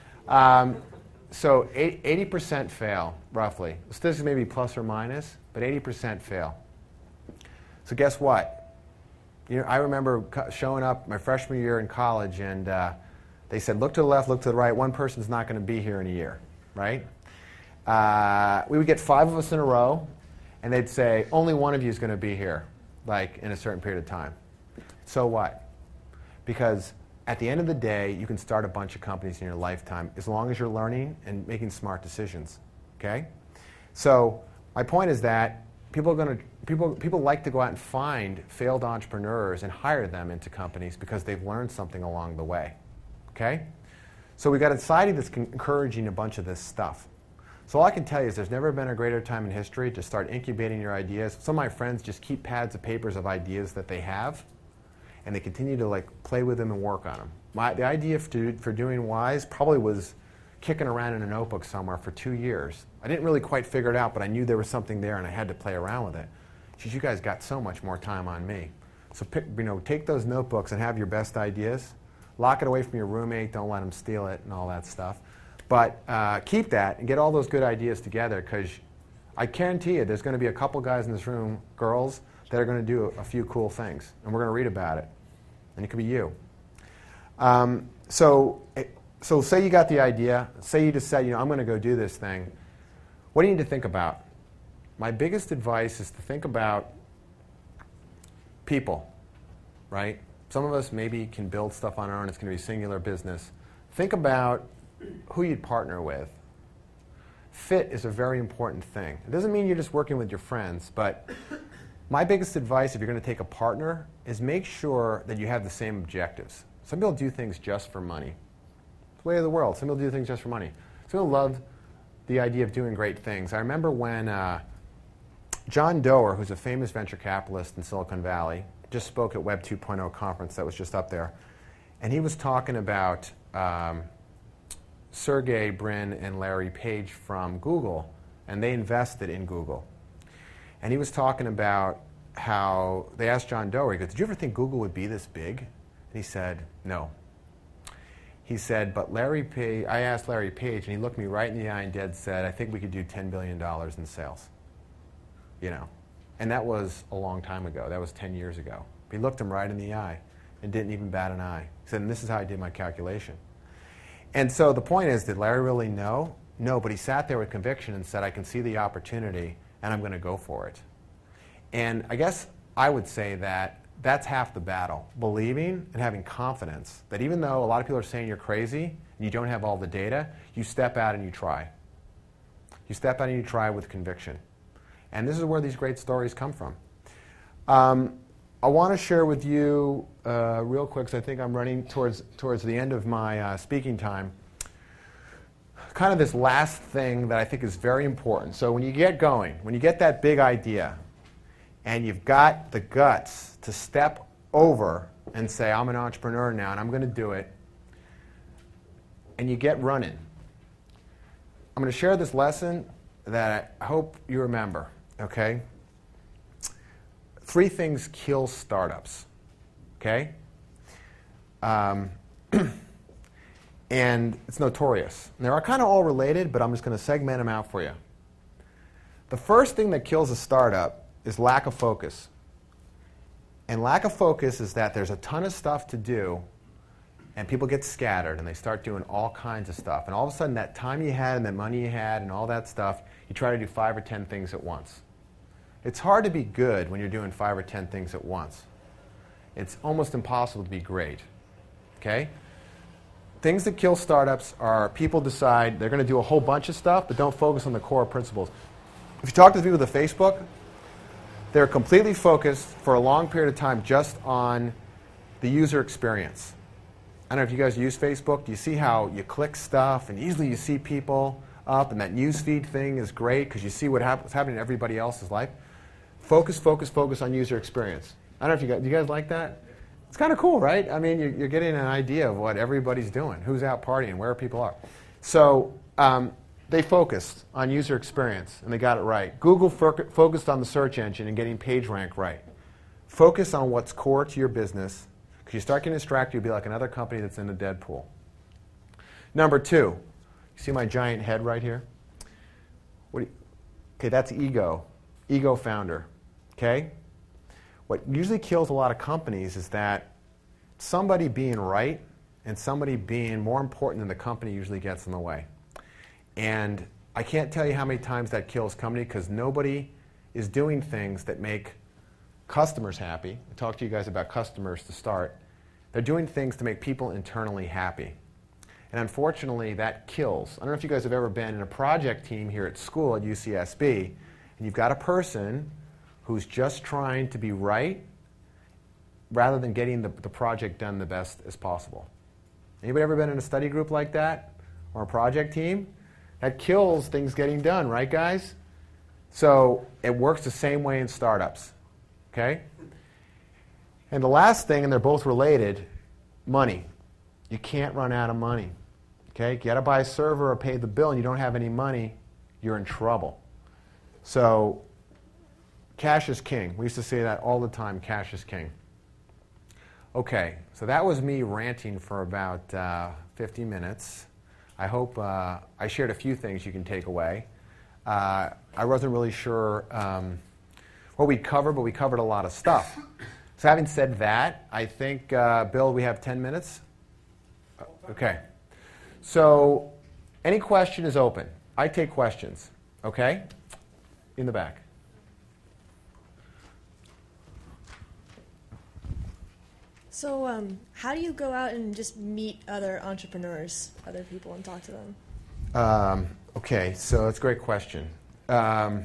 Speaker 3: So 80% fail, roughly. Statistics may be plus or minus, but 80% fail. So guess what? I remember showing up my freshman year in college, and they said, look to the left, look to the right. One person's not going to be here in a year, right? We would get 5 of us in a row, and they'd say, only one of you is going to be here, like in a certain period of time. So what? Because at the end of the day, you can start a bunch of companies in your lifetime as long as you're learning and making smart decisions. Okay? So my point is that people like to go out and find failed entrepreneurs and hire them into companies because they've learned something along the way. Okay? So we got a society that's encouraging a bunch of this stuff. So all I can tell you is there's never been a greater time in history to start incubating your ideas. Some of my friends just keep pads of papers of ideas that they have, and they continue to play with them and work on them. The idea for doing Wise probably was kicking around in a notebook somewhere for 2 years. I didn't really quite figure it out, but I knew there was something there, and I had to play around with it. She said, you guys got so much more time on me. So take those notebooks and have your best ideas. Lock it away from your roommate. Don't let them steal it and all that stuff. But keep that and get all those good ideas together, because I guarantee you there's going to be a couple guys in this room, girls, that are going to do a few cool things. And we're going to read about it. And it could be you. So say you got the idea. Say you just said, I'm going to go do this thing. What do you need to think about? My biggest advice is to think about people, right? Some of us maybe can build stuff on our own. It's going to be singular business. Think about who you'd partner with. Fit is a very important thing. It doesn't mean you're just working with your friends, but my biggest advice if you're going to take a partner is make sure that you have the same objectives. Some people do things just for money. It's the way of the world. Some people do things just for money. Some people love the idea of doing great things. I remember when John Doerr, who's a famous venture capitalist in Silicon Valley, just spoke at Web 2.0 conference that was just up there. And he was talking about Sergey Brin and Larry Page from Google, and they invested in Google. And he was talking about how they asked John Doerr, he goes, did you ever think Google would be this big? And he said, no. He said, but Larry Page, I asked Larry Page, and he looked me right in the eye and dead said, I think we could do $10 billion in sales. And that was a long time ago. That was 10 years ago. But he looked him right in the eye and didn't even bat an eye. He said, and this is how I did my calculation. And so the point is, did Larry really know? No, but he sat there with conviction and said, I can see the opportunity, and I'm going to go for it. And I guess I would say that that's half the battle, believing and having confidence that even though a lot of people are saying you're crazy and you don't have all the data, you step out and you try. You step out and you try with conviction. And this is where these great stories come from. I want to share with you real quick, because I think I'm running towards the end of my speaking time, kind of this last thing that I think is very important. So when you get going, when you get that big idea, and you've got the guts to step over and say, I'm an entrepreneur now, and I'm going to do it, and you get running, I'm going to share this lesson that I hope you remember, okay? 3 things kill startups, okay? And it's notorious. And they're kind of all related, but I'm just going to segment them out for you. The first thing that kills a startup is lack of focus. And lack of focus is that there's a ton of stuff to do, and people get scattered, and they start doing all kinds of stuff. And all of a sudden, that time you had and that money you had and all that stuff, you try to do 5 or 10 things at once. It's hard to be good when you're doing 5 or 10 things at once. It's almost impossible to be great. Okay? Things that kill startups are people decide they're going to do a whole bunch of stuff, but don't focus on the core principles. If you talk to the people at Facebook, they're completely focused for a long period of time just on the user experience. I don't know if you guys use Facebook. Do you see how you click stuff, and easily you see people up, and that newsfeed thing is great because you see what's happening in everybody else's life? Focus, focus, focus on user experience. I don't know if do you guys like that? It's kind of cool, right? I mean, you're getting an idea of what everybody's doing, who's out partying, where people are. So they focused on user experience, and they got it right. Google focused on the search engine and getting PageRank right. Focus on what's core to your business, because you start getting distracted, you'll be like another company that's in the dead pool. Number 2, you see my giant head right here? Okay, that's ego founder, okay? What usually kills a lot of companies is that somebody being right and somebody being more important than the company usually gets in the way. And I can't tell you how many times that kills company, because nobody is doing things that make customers happy. I talked to you guys about customers to start. They're doing things to make people internally happy. And unfortunately, that kills. I don't know if you guys have ever been in a project team here at school at UCSB, and you've got a person who's just trying to be right rather than getting the project done the best as possible. Anybody ever been in a study group like that or a project team? That kills things getting done, right, guys? So it works the same way in startups, okay? And the last thing, and they're both related, money. You can't run out of money, okay? You got to buy a server or pay the bill and you don't have any money, you're in trouble. So cash is king. We used to say that all the time, cash is king. Okay, so that was me ranting for about 50 minutes. I hope I shared a few things you can take away. I wasn't really sure what we'd cover, but we covered a lot of stuff. So having said that, I think, Bill, we have 10 minutes? Okay. So any question is open. I take questions, okay? In the back.
Speaker 6: So how do you go out and just meet other entrepreneurs, other people, and talk to them?
Speaker 3: Okay, so that's a great question. Well,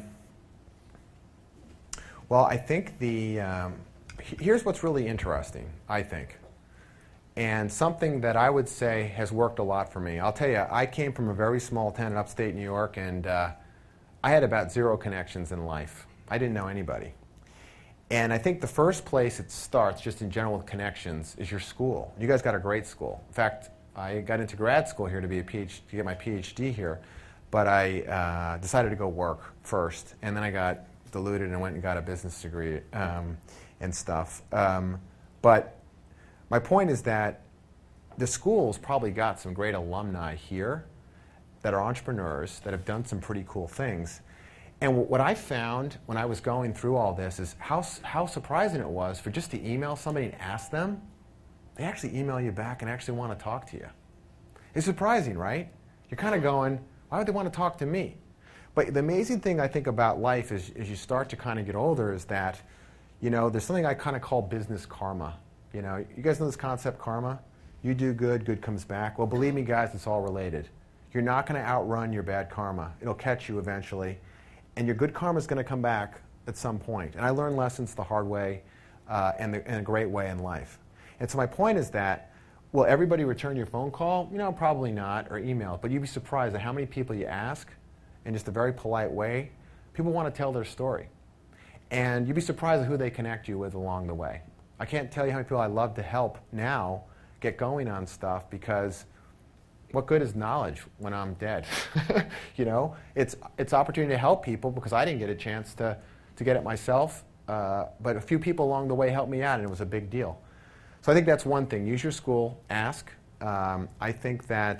Speaker 3: I think here's what's really interesting, I think, and something that I would say has worked a lot for me. I'll tell you, I came from a very small town in upstate New York, and I had about 0 connections in life. I didn't know anybody. And I think the first place it starts, just in general with connections, is your school. You guys got a great school. In fact, I got into grad school here to get my PhD here, but I decided to go work first, and then I got diluted and went and got a business degree and stuff. But my point is that the school's probably got some great alumni here that are entrepreneurs that have done some pretty cool things. And what I found when I was going through all this is how surprising it was for just to email somebody and ask them, they actually email you back and actually want to talk to you. It's surprising, right? You're kind of going, why would they want to talk to me? But the amazing thing I think about life is, as you start to kind of get older, is that, you know, there's something I kind of call business karma. You know, you guys know this concept, karma? You do good, good comes back. Well, believe me, guys, it's all related. You're not going to outrun your bad karma. It'll catch you eventually. And your good karma is going to come back at some point. And I learned lessons the hard way and a great way in life. And so my point is that, will everybody return your phone call? You know, probably not, or email. But you'd be surprised at how many people you ask in just a very polite way. People want to tell their story. And you'd be surprised at who they connect you with along the way. I can't tell you how many people I love to help now get going on stuff, because what good is knowledge when I'm dead? You know, it's opportunity to help people, because I didn't get a chance to get it myself, but a few people along the way helped me out, and it was a big deal. So I think that's one thing. Use your school. Ask. I think that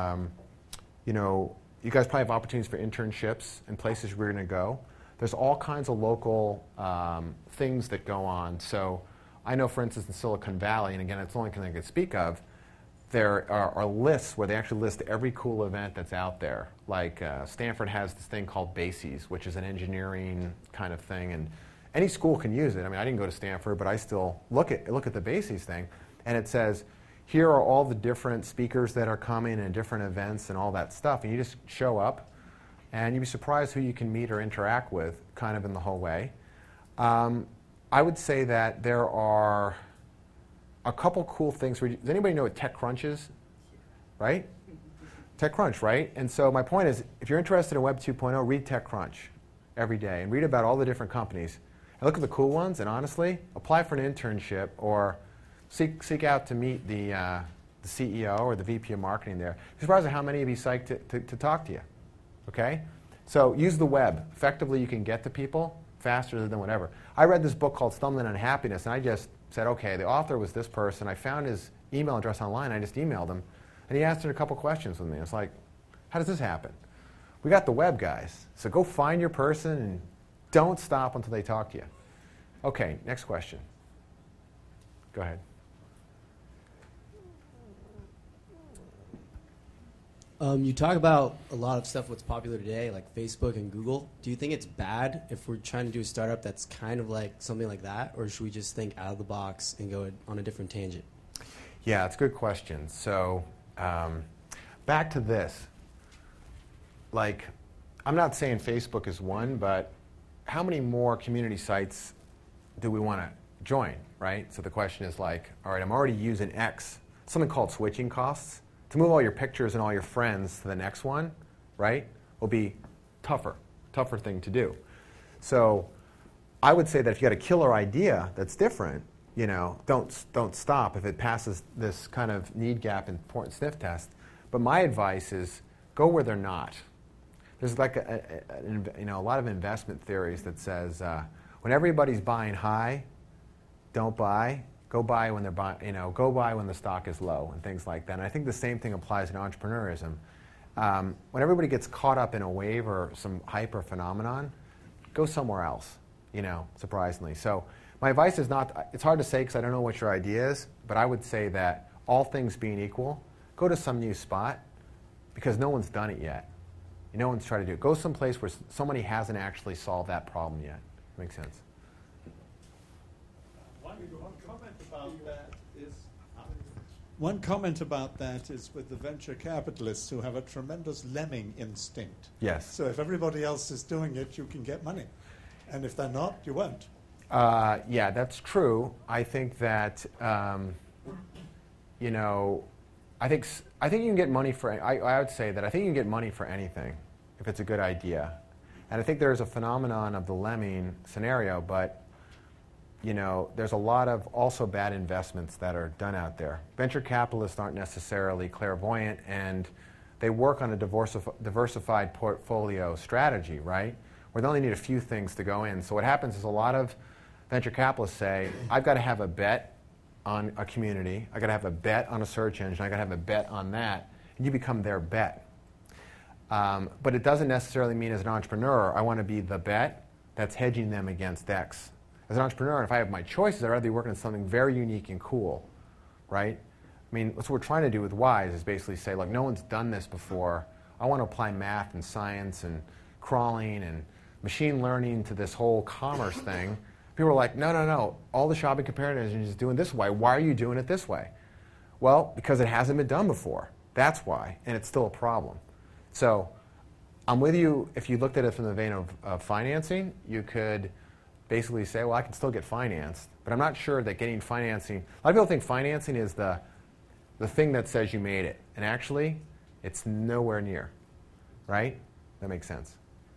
Speaker 3: you know, you guys probably have opportunities for internships and places we're going to go. There's all kinds of local things that go on. So I know, for instance, in Silicon Valley, and again, it's the only thing I can speak of, there are lists where they actually list every cool event that's out there. Like Stanford has this thing called BASES, which is an engineering kind of thing, and any school can use it. I mean, I didn't go to Stanford, but I still look at the BASES thing, and it says, here are all the different speakers that are coming and different events and all that stuff, and you just show up, and you'd be surprised who you can meet or interact with kind of in the whole way. I would say that there are a couple cool things. Does anybody know what TechCrunch is? Right? TechCrunch, right? And so my point is, if you're interested in Web 2.0, read TechCrunch every day and read about all the different companies. And look at the cool ones, and honestly, apply for an internship or Seek out to meet the CEO or the VP of marketing there. You're surprised at how many of you psyched to talk to you. Okay? So use the web. Effectively, you can get to people faster than whatever. I read this book called Stumbling on Happiness, and I just said, okay, the author was this person. I found his email address online. I just emailed him, and he answered a couple questions with me. It's like, how does this happen? We got the web, guys. So go find your person and don't stop until they talk to you. Okay, next question. Go ahead.
Speaker 7: You talk about a lot of stuff what's popular today, like Facebook and Google. Do you think it's bad if we're trying to do a startup that's kind of like something like that, or should we just think out of the box and go on a different tangent?
Speaker 3: Yeah, it's a good question. So back to this. Like, I'm not saying Facebook is one, but how many more community sites do we want to join, right? So the question is like, all right, I'm already using X, something called switching costs. To move all your pictures and all your friends to the next one, right, will be tougher thing to do. So I would say that if you got a killer idea that's different, you know, don't stop if it passes this kind of need gap important sniff test. But my advice is go where they're not. There's like a lot of investment theories that says when everybody's buying high, don't buy. Go buy when they're buying, go buy when the stock is low and things like that. And I think the same thing applies in entrepreneurism. When everybody gets caught up in a wave or some hype or phenomenon, go somewhere else, surprisingly. So my advice is not, it's hard to say because I don't know what your idea is, but I would say that all things being equal, go to some new spot because no one's done it yet. No one's tried to do it. Go someplace where somebody hasn't actually solved that problem yet. Makes sense.
Speaker 8: One comment about that is with the venture capitalists who have a tremendous lemming instinct.
Speaker 3: Yes.
Speaker 8: So if everybody else is doing it, you can get money. And if they're not, you won't.
Speaker 3: Yeah, that's true. I think that, I think you can get money for, I would say that I think you can get money for anything if it's a good idea. And I think there's a phenomenon of the lemming scenario, but there's a lot of also bad investments that are done out there. Venture capitalists aren't necessarily clairvoyant, and they work on a diversified portfolio strategy, right? Where they only need a few things to go in. So what happens is a lot of venture capitalists say, I've got to have a bet on a community, I've got to have a bet on a search engine, I've got to have a bet on that, and you become their bet. But it doesn't necessarily mean as an entrepreneur, I want to be the bet that's hedging them against X. As an entrepreneur, if I have my choices, I'd rather be working on something very unique and cool, right? I mean, that's what we're trying to do with Wise is basically say, look, no one's done this before. I want to apply math and science and crawling and machine learning to this whole commerce thing. People are like, no. All the shopping comparative engines is doing this way. Why are you doing it this way? Well, because it hasn't been done before. That's why, and it's still a problem. So I'm with you. If you looked at it from the vein of financing, you could basically say, well, I can still get financed, but I'm not sure that getting financing, a lot of people think financing is the thing that says you made it, and actually, it's nowhere near, right? That makes sense.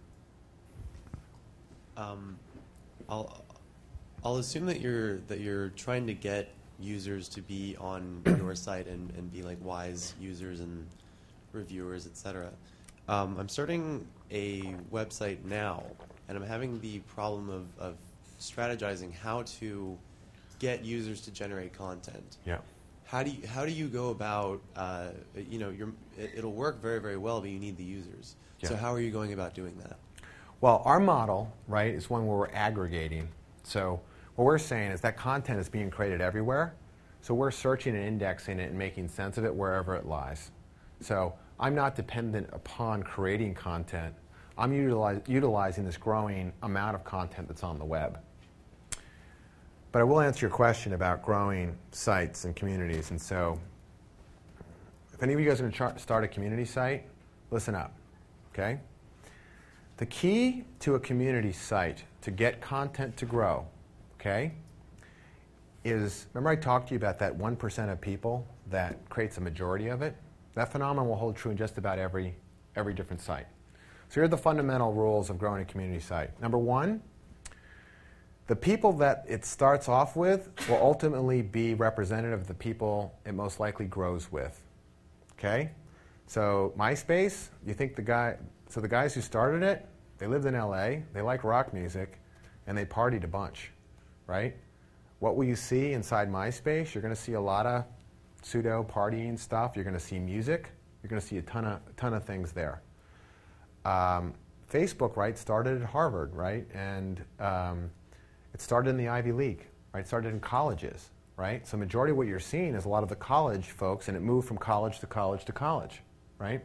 Speaker 9: I'll assume that you're trying to get users to be on your site and be like Wise users and reviewers, etc. I'm starting a website now, and I'm having the problem of strategizing how to get users to generate content.
Speaker 3: Yeah.
Speaker 9: How do you go about it'll work very, very well, but you need the users.
Speaker 3: Yeah.
Speaker 9: So how are you going about doing that?
Speaker 3: Well, our model, right, is one where we're aggregating. So what we're saying is that content is being created everywhere. So we're searching and indexing it and making sense of it wherever it lies. So I'm not dependent upon creating content. I'm utilizing this growing amount of content that's on the web. But I will answer your question about growing sites and communities. And so if any of you guys are going to start a community site, listen up, okay? The key to a community site to get content to grow, okay, is, remember I talked to you about that 1% of people that creates a majority of it? That phenomenon will hold true in just about every different site. So here are the fundamental rules of growing a community site. Number one, The people that it starts off with will ultimately be representative of the people it most likely grows with. Okay? So MySpace, you think the guys who started it, they lived in LA, they like rock music, and they partied a bunch, right? What will you see inside MySpace? You're going to see a lot of pseudo partying stuff. You're going to see music. You're going to see a ton of things there. Facebook, right, started at Harvard, right? And it started in the Ivy League, right? It started in colleges, right? So majority of what you're seeing is a lot of the college folks, and it moved from college to college to college, right?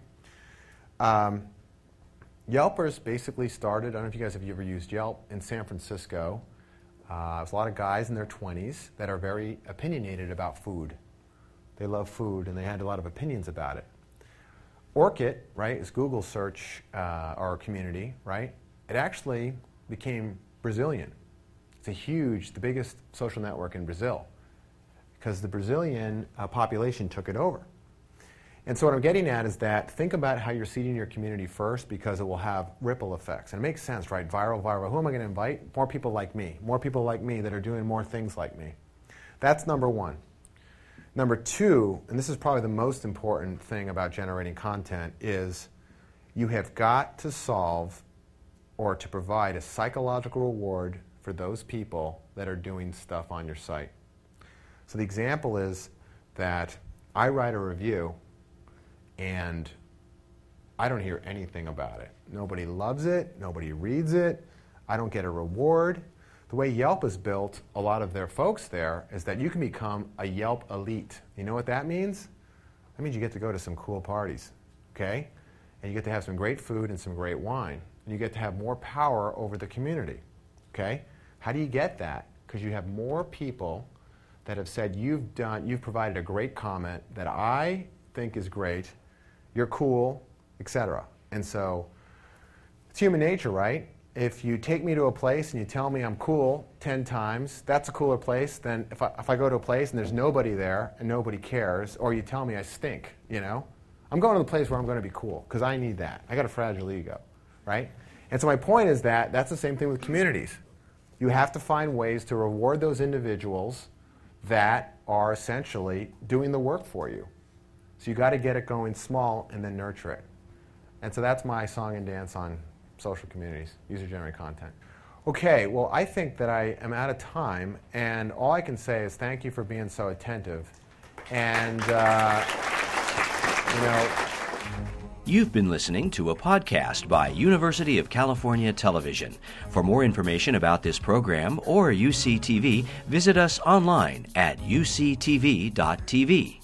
Speaker 3: Yelpers basically started, I don't know if you guys have ever used Yelp, in San Francisco. There's a lot of guys in their 20s that are very opinionated about food. They love food, and they had a lot of opinions about it. Orkut, right, is Google search or community, right? It actually became Brazilian. It's the biggest social network in Brazil, because the Brazilian population took it over. And so what I'm getting at is that think about how you're seeding your community first, because it will have ripple effects. And it makes sense, right? Viral. Who am I going to invite? More people like me. More people like me that are doing more things like me. That's number one. Number two, and this is probably the most important thing about generating content, is you have got to solve or to provide a psychological reward for those people that are doing stuff on your site. So the example is that I write a review and I don't hear anything about it. Nobody loves it. Nobody reads it. I don't get a reward. The way Yelp is built, a lot of their folks there, is that you can become a Yelp elite. You know what that means? That means you get to go to some cool parties, okay? And you get to have some great food and some great wine. And you get to have more power over the community, okay? How do you get that? Because you have more people that have said you've provided a great comment that I think is great, you're cool, etc. And so it's human nature, right? If you take me to a place and you tell me I'm cool 10 times, that's a cooler place than if I go to a place and there's nobody there and nobody cares, or you tell me I stink, you know? I'm going to the place where I'm going to be cool, because I need that. I got a fragile ego, right? And so my point is that that's the same thing with communities. You have to find ways to reward those individuals that are essentially doing the work for you. So you got to get it going small and then nurture it. And so that's my song and dance on social communities, user-generated content. Okay, well, I think that I am out of time, and all I can say is thank you for being so attentive. And,
Speaker 1: You've been listening to a podcast by University of California Television. For more information about this program or UCTV, visit us online at uctv.tv.